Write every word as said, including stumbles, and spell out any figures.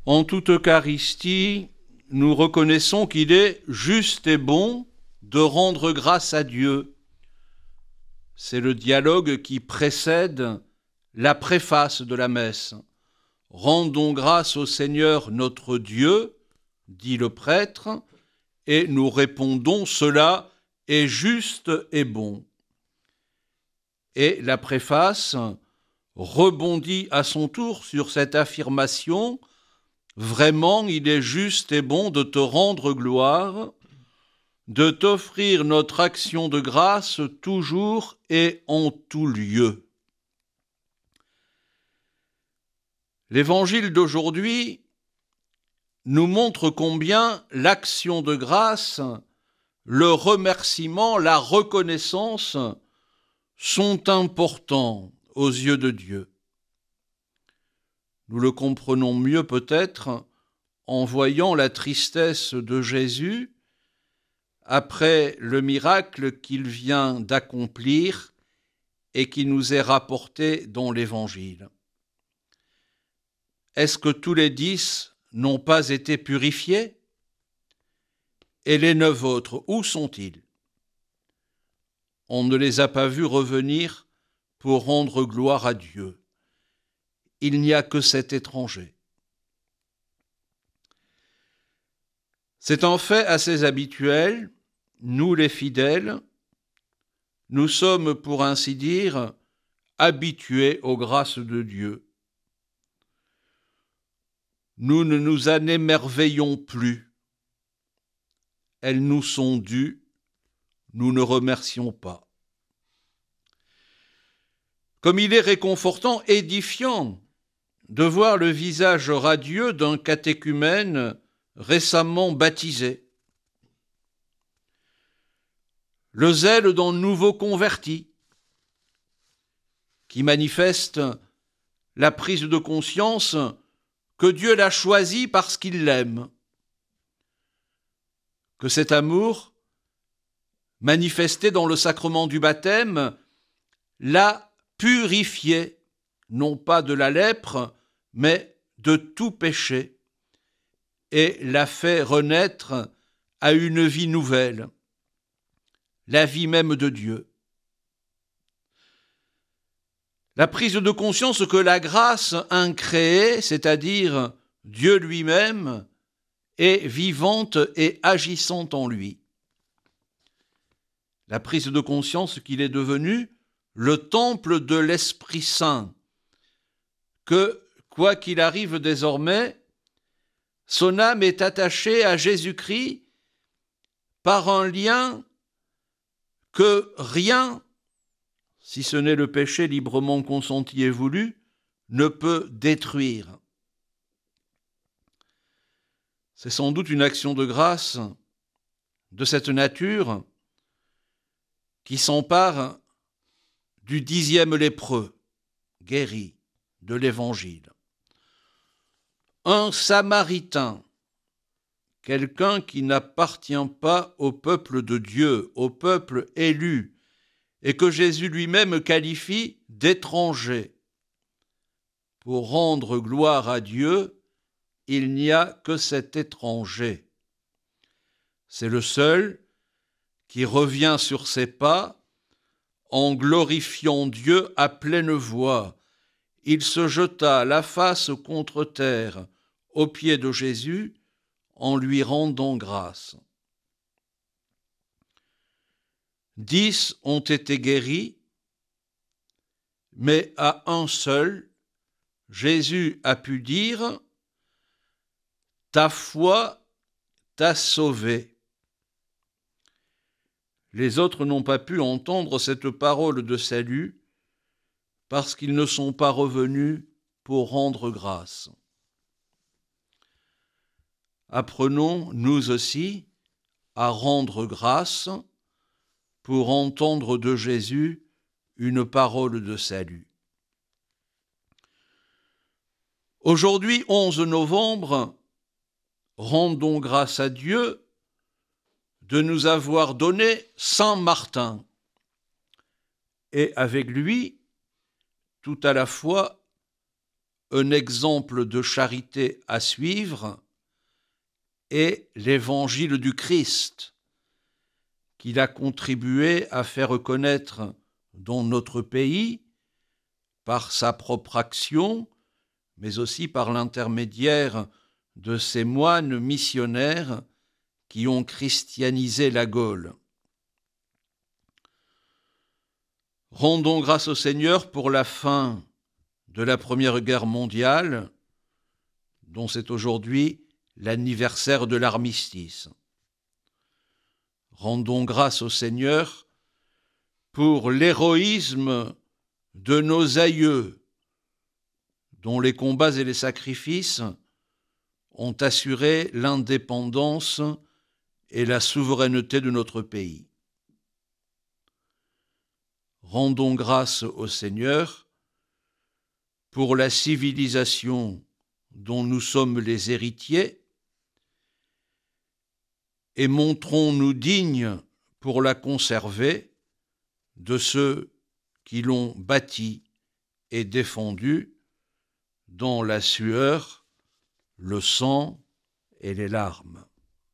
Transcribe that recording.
En toute Eucharistie, nous reconnaissons qu'il est juste et bon de rendre grâce à Dieu. C'est le dialogue qui précède la préface de la messe. Rendons grâce au Seigneur notre Dieu, dit le prêtre, et nous répondons, cela est juste et bon. Et la préface rebondit à son tour sur cette affirmation. Vraiment, il est juste et bon de te rendre gloire, de t'offrir notre action de grâce toujours et en tout lieu. L'évangile d'aujourd'hui nous montre combien l'action de grâce, le remerciement, la reconnaissance sont importants aux yeux de Dieu. Nous le comprenons mieux peut-être en voyant la tristesse de Jésus après le miracle qu'il vient d'accomplir et qui nous est rapporté dans l'Évangile. Est-ce que tous les dix n'ont pas été purifiés? Et les neuf autres, où sont-ils? On ne les a pas vus revenir pour rendre gloire à Dieu. Il n'y a que cet étranger. C'est un fait assez habituel. Nous, les fidèles, nous sommes, pour ainsi dire, habitués aux grâces de Dieu. Nous ne nous en émerveillons plus. Elles nous sont dues, nous ne remercions pas. Comme il est réconfortant, édifiant, de voir le visage radieux d'un catéchumène récemment baptisé, le zèle d'un nouveau converti qui manifeste la prise de conscience que Dieu l'a choisi parce qu'il l'aime, que cet amour, manifesté dans le sacrement du baptême, l'a purifié, non pas de la lèpre, mais de tout péché, et l'a fait renaître à une vie nouvelle, la vie même de Dieu. La prise de conscience que la grâce incréée, c'est-à-dire Dieu lui-même, est vivante et agissante en lui. La prise de conscience qu'il est devenu le temple de l'Esprit Saint, que, quoi qu'il arrive désormais, son âme est attachée à Jésus-Christ par un lien que rien, si ce n'est le péché librement consenti et voulu, ne peut détruire. C'est sans doute une action de grâce de cette nature qui s'empare du dixième lépreux, guéri de l'Évangile. Un Samaritain, quelqu'un qui n'appartient pas au peuple de Dieu, au peuple élu, et que Jésus lui-même qualifie d'étranger. Pour rendre gloire à Dieu, il n'y a que cet étranger. C'est le seul qui revient sur ses pas en glorifiant Dieu à pleine voix. Il se jeta la face contre terre aux pieds de Jésus en lui rendant grâce. Dix ont été guéris, mais à un seul, Jésus a pu dire « Ta foi t'a sauvé ». Les autres n'ont pas pu entendre cette parole de salut parce qu'ils ne sont pas revenus pour rendre grâce. Apprenons, nous aussi, à rendre grâce pour entendre de Jésus une parole de salut. Aujourd'hui, onze novembre, rendons grâce à Dieu de nous avoir donné Saint Martin, et avec lui, tout à la fois un exemple de charité à suivre est l'évangile du Christ, qu'il a contribué à faire connaître dans notre pays par sa propre action, mais aussi par l'intermédiaire de ces moines missionnaires qui ont christianisé la Gaule. Rendons grâce au Seigneur pour la fin de la Première Guerre mondiale, dont c'est aujourd'hui l'anniversaire de l'armistice. Rendons grâce au Seigneur pour l'héroïsme de nos aïeux, dont les combats et les sacrifices ont assuré l'indépendance et la souveraineté de notre pays. Rendons grâce au Seigneur pour la civilisation dont nous sommes les héritiers et montrons-nous dignes pour la conserver de ceux qui l'ont bâtie et défendue dans la sueur, le sang et les larmes.